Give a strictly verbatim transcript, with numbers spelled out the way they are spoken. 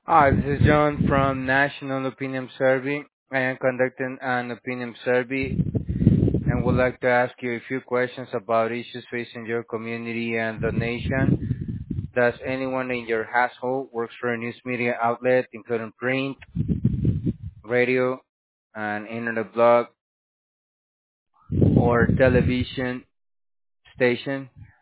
Hi, this is John from National Opinion Survey. I am conducting an opinion survey and would like to ask you a few questions about issues facing your community and the nation. Does anyone in your household works for a news media outlet, including print, radio, an internet blog, or television station?